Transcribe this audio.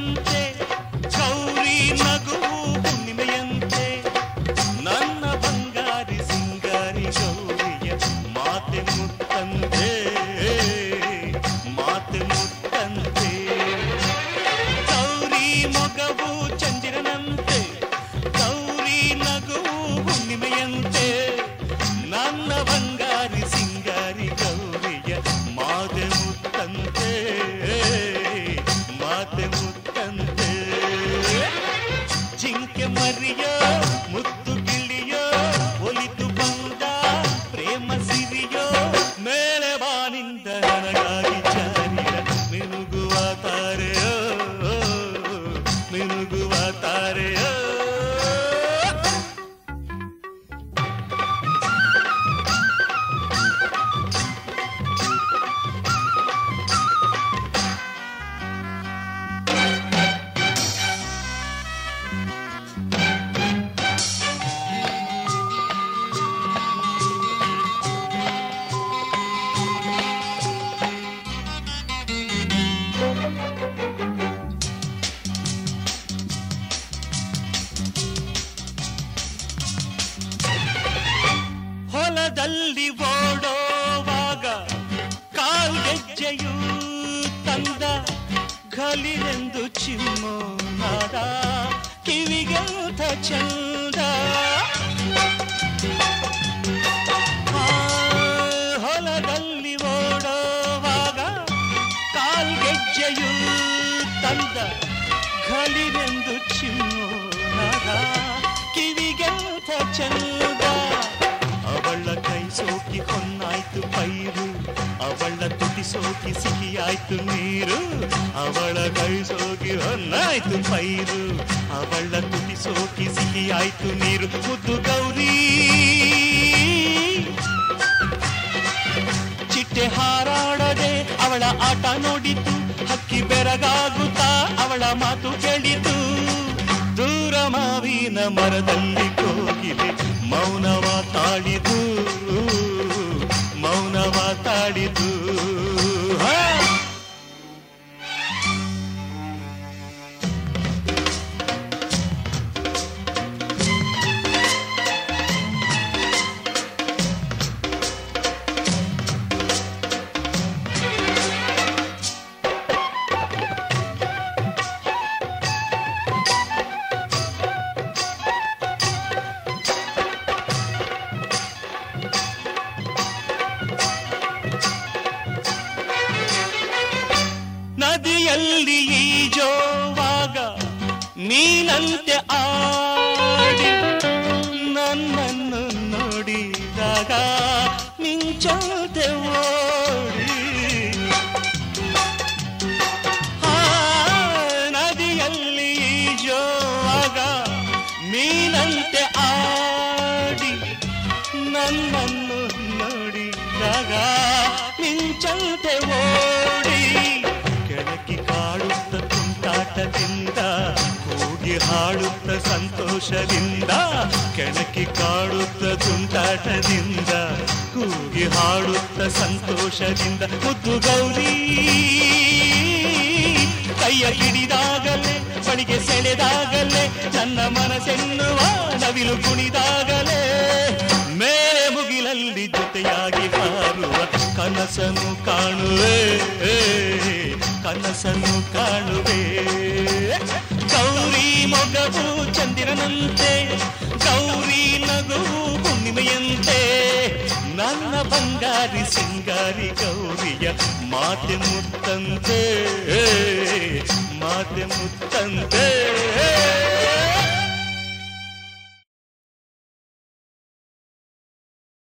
ಚಂದಿರನಂತೆ ಗೌರಿ ನಗುವು ಹುಣ್ಣಿಮೆಯಂತೆ ನನ್ನ ಬಂಗಾರಿ ಸಿಂಗಾರಿ ಗೌರಿಯ ಮಾತೆ ಮುತ್ತಂತೆ ಮಾತೆ ಮುತ್ತಂತೆ ಗೌರಿ ಮೊಗವು ಚಂದಿರನಂತೆ ಗೌರಿ ನಗುವು ಹುಣ್ಣಿಮೆಯಂತೆ ನನ್ನ ಬಂಗಾರಿ ಸಿಂಗಾರಿ ಗೌರಿಯ ಮಾತೆ ಮುತ್ತಂತೆ ಮಾತೆ ಮುತ್ತಂತೆ ಜಿಂಕೆ ಮರಿಯೋ ಮುತ್ತು ಗಿಳಿಯೋ ಒಲಿದು ಬಂದ ಪ್ರೇಮ ಸಿರಿಯೋ ಮೇಲೆ ಬಾನಿಂದ ನನಗಾಗಿ ಜಾರಿಯ ಮಿನುಗುವ ತಾರೆಯೋ ಮಿನುಗುವ ತಾರೆಯೋ ಹೊಲದಲ್ಲಿ ಓಡೋವಾಗ ಕಾಲ್ಗೆಜ್ಜೆಯೂ ತಂದ ಘಲಿರೆಂದು ಚಿಮ್ಮೋ ನಾದ ಕಿವಿಗೆಂತ ಚಂದ ಹೊಲದಲ್ಲಿ ಓಡೋವಾಗ ಕಾಲ್ಗೆಜ್ಜೆಯೂ ತಂದ ಘಲಿರೆಂದು ಚಿಮ್ಮೋ ನಾದ ಕಿವಿಗೆಂತ ಚಂದ ಅವಳ ಕೈ ಸೋಕಿ ಹೊನ್ನಾಯ್ತು ಪೈರು ಅವಳ ತುಟಿ ಸೋಕಿ ಸಿಹಿಯಾಯ್ತು ನೀರು ಅವಳ ಕೈ ಸೋಕಿ ಹೊನ್ನಾಯ್ತು ಪೈರು ಅವಳ ತುಟಿ ಸೋಕಿ ಸಿಹಿಯಾಯ್ತು ನೀರು ಮುದ್ದು ಗೌರಿ ಚಿಟ್ಟೆ ಹಾರಾಡದೆ ಅವಳ ಆಟ ನೋಡಿತು ಹಕ್ಕಿ ಬೆರಗಾಗುತ್ತಾ ಅವಳ ಮಾತು ಕೇಳಿತು ದೂರ ಮಾವಿನ ಮರದಲ್ಲಿ ಕೋಗಿಲೆ ಮೌನವ ತಾಳಿದು ಮೌನವ ತಾಳಿದು ನದಿಯಲ್ಲಿ ಈಜೋವಾಗ ನೀನಂತೆ ಆಡಿ ನನ್ನನ್ನು ನೋಡಿದಾಗ ಮಿಂಚಂತೆ ಓಡಿ ನದಿಯಲ್ಲಿ ಈಜೋವಾಗ ನೀನಂತೆ ಆಡಿ ನನ್ನನ್ನು ನೋಡಿದಾಗ ಮಿಂಚಂತೆ ಓಡಿ ಕೆಳಕಿ ಕಾಡುತ್ತ ತುಂಟಾಟದಿಂದ ಕೂಗಿ ಹಾಡುತ್ತ ಸಂತೋಷದಿಂದ ಕೆಣಕಿ ಕಾಡುತ್ತ ತುಂಟಾಟದಿಂದ ಕೂಗಿ ಹಾಡುತ್ತ ಸಂತೋಷದಿಂದ ಮುದ್ದು ಗೌರಿ ಕೈಯ ಹಿಡಿದಾಗಲೇ ಬಳಿಗೆ ಸೆಳೆದಾಗಲೇ ನನ್ನ ಮನಸ್ಸೆನ್ನುವ ನವಿಲು ಕುಣಿದಾಗಲೇ ಮೇಲೆ ಮುಗಿಲಲ್ಲಿ ಜೊತೆಯಾಗಿ ಹಾರುವ ಕನಸನ್ನು ಕಾಣುವೆ ಕನಸನ್ನು ಕಾಣುವೆ ಗೌರಿ ಮೊಗವು ಚಂದಿರನಂತೆ ಗೌರಿ ನಗುವು ಹುಣ್ಣಿಮೆಯಂತೆ ನನ್ನ ಬಂಗಾರಿ ಸಿಂಗಾರಿ ಗೌರಿಯ ಮಾತೆ ಮುತ್ತಂತೆ ಮಾತೆ ಮುತ್ತಂತೆ